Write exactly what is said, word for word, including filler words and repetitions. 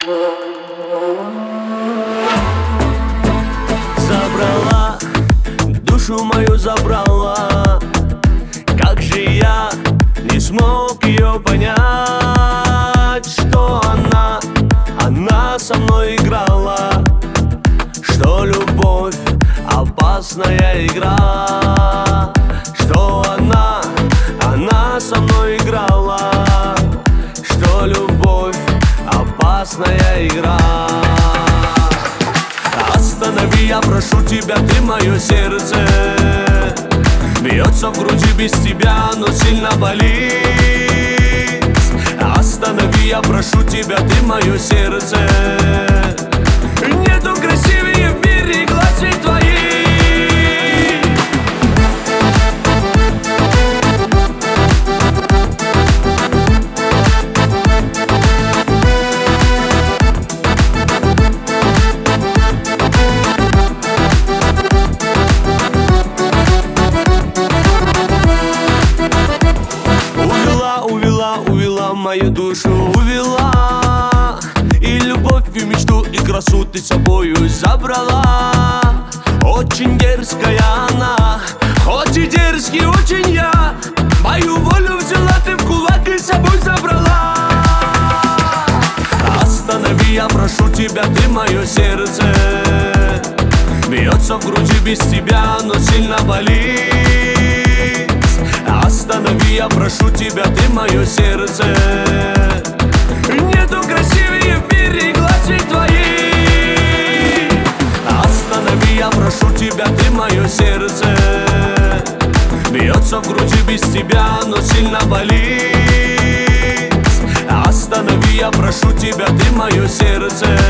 Забрала, душу мою забрала. Как же я не смог ее понять, что она, она со мной играла, что любовь опасная игра, что она, она со мной играла, что любовь опасная игра. Останови, я прошу тебя, ты мое сердце. Бьется в груди без тебя, но сильно болит. Останови, я прошу тебя, ты мое сердце. Нету красивее в мире глазей твоих. Увела мою душу, увела. И любовь, и мечту, и красоту ты с собою забрала. Очень дерзкая она, хоть и дерзкий очень я. Мою волю взяла ты в кулак и с собой забрала. Останови, я прошу тебя, ты мое сердце. Бьется в груди без тебя, но сильно болит. Останови, я прошу тебя, ты мое сердце. Нету красивее в мире глазей твоих. Останови, я прошу тебя, ты мое сердце. Бьется в груди без тебя, но сильно болит. Останови, я прошу тебя, ты мое сердце.